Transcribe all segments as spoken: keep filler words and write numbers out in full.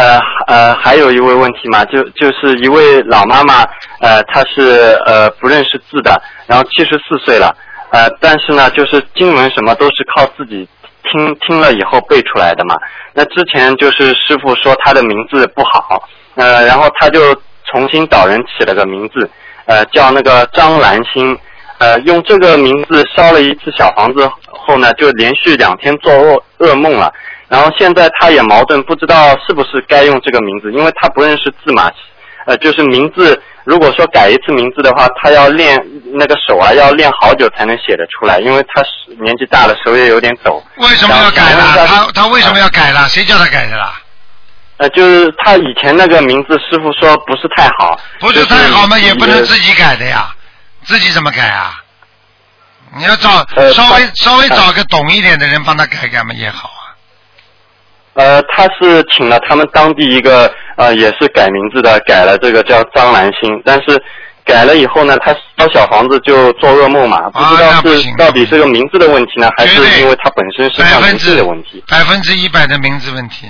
呃呃，还有一位问题嘛，就就是一位老妈妈，呃，她是呃不认识字的，然后七十四岁了，呃，但是呢，就是经文什么都是靠自己听听了以后背出来的嘛。那之前就是师傅说她的名字不好，呃，然后她就重新找人起了个名字，呃，叫那个张兰心，呃，用这个名字烧了一次小房子后呢，就连续两天做噩噩梦了。然后现在他也矛盾，不知道是不是该用这个名字，因为他不认识字嘛。呃，就是名字，如果说改一次名字的话，他要练那个手啊，要练好久才能写得出来，因为他年纪大了，手也有点抖。 为什么要改了？他他为什么要改了？谁叫他改的啦？ 呃，就是他以前那个名字，师傅说不是太好。 不是太好嘛，也不能自己改的呀，自己怎么改啊？你要找稍微、呃、稍微找个懂一点的人帮他改改嘛也好啊。 呃，他是请了他们当地一个呃，也是改名字的，改了这个叫张兰心，但是改了以后呢，他烧小房子就做噩梦嘛，不知道是到底是个名字的问题呢，还是因为他本身是上名字的问题？ 百分之一百的名字问题。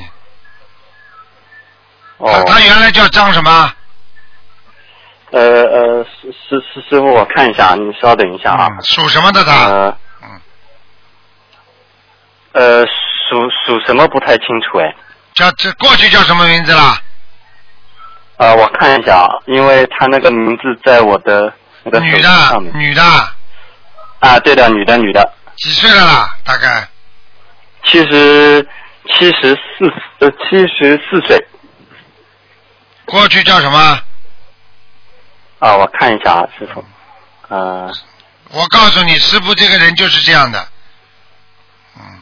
哦。 他他原来叫张什么？ 呃呃，师师师师傅，我看一下，你稍等一下啊。 嗯、属什么的他？ 呃。嗯。呃。属属什么不太清楚哎， 叫这过去叫什么名字啦？ 呃，我看一下啊，因为他那个名字在我的那个手机上面。 女的，女的。 啊，对的，女的，女的。 几岁了啦？大概？ 七十七十四呃七十四岁。 过去叫什么？ 啊，我看一下啊，师傅。呃。 我告诉你，师傅这个人就是这样的。嗯。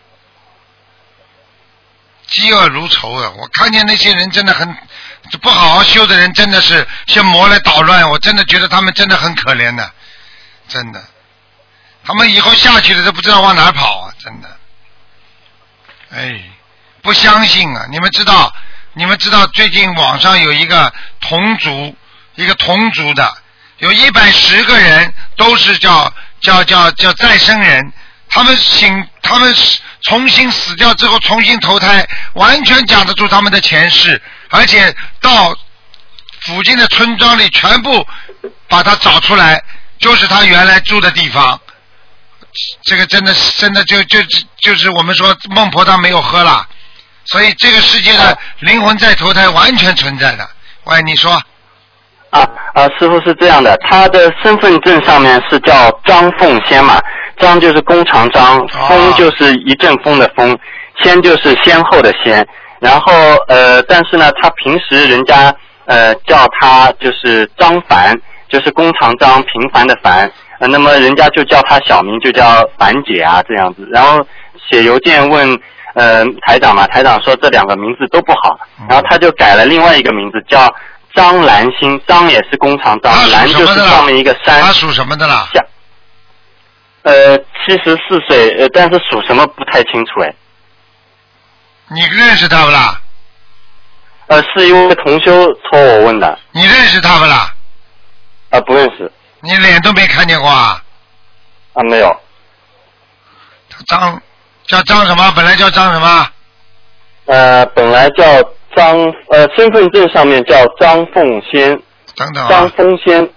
嫉恶如仇啊！我看见那些人真的很不好好修的人，真的是像魔来捣乱。我真的觉得他们真的很可怜的，真的。他们以后下去了都不知道往哪跑啊！真的。哎，不相信啊！你们知道，你们知道最近网上有一个同族，一个同族的，有一百十个人都是叫叫叫叫再生人，他们醒，他们重新死掉之后重新投胎，完全讲得出他们的前世，而且到附近的村庄里全部把他找出来，就是他原来住的地方。这个真的真的就就就是我们说孟婆汤没有喝了，所以这个世界的灵魂再投胎完全存在的。喂，你说？ 啊啊，师傅是这样的，他的身份证上面是叫张凤仙嘛，张就是弓长张，风就是一阵风的风，仙就是先后的仙。然后呃，但是呢，他平时人家呃叫他就是张凡，就是弓长张，平凡的凡。呃，那么人家就叫他小名就叫凡姐啊这样子，然后写邮件问呃台长嘛，台长说这两个名字都不好，然后他就改了另外一个名字叫张兰心，张也是弓长张，兰就是上面一个山。 他属什么的啦？ 呃，七十四岁，呃，但是属什么不太清楚哎。 你认识他不啦？ 呃，是一位同修托我问的。 你认识他不啦？ 啊、呃，不认识。 你脸都没看见过啊？ 啊，没有。 张叫张什么？本来叫张什么？ 呃，本来叫张，呃，身份证上面叫张凤仙。 等等啊。 张凤仙。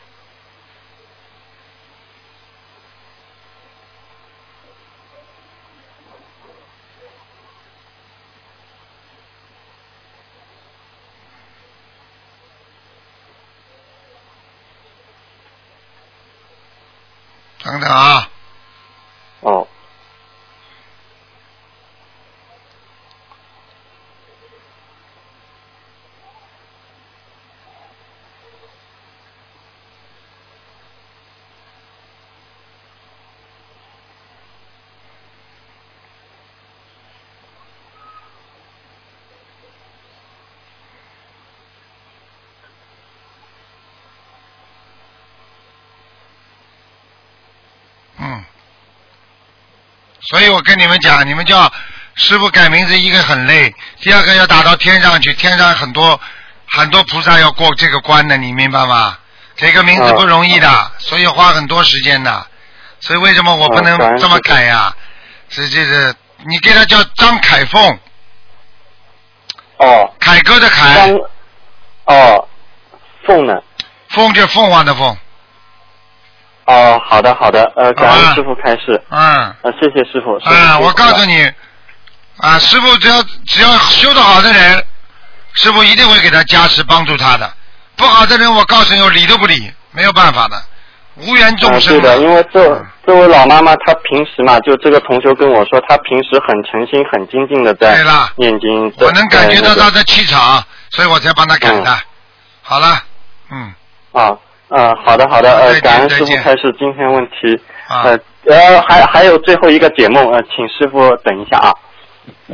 等等啊。 哦。 嗯，所以我跟你们讲，你们叫师傅改名字，一个很累，第二个要打到天上去，天上很多很多菩萨要过这个关的，你明白吗？给个名字不容易的，哦、所以花很多时间的。所以为什么我不能这么改呀、啊？是这个，你给他叫张凯凤。 哦。 凯歌的凯。 张。哦。凤呢？ 凤就凤凰的凤。 哦，好的好的，呃，感恩师傅开示。 嗯。 呃，谢谢师傅。 嗯，我告诉你，啊，师傅只要只要修得好的人，师傅一定会给他加持帮助他的。不好的人，我告诉你，我理都不理，没有办法的，无缘众生。 啊、对的，因为这、嗯、这位老妈妈，她平时嘛，就这个同学跟我说，她平时很诚心、很精进的在念经。 我能感觉到她的气场，所以我才帮她改的。嗯、好了，嗯。 啊。嗯，好的好的，呃，感恩师傅开始今天问题，呃呃，还还有最后一个解梦，呃，请师傅等一下啊。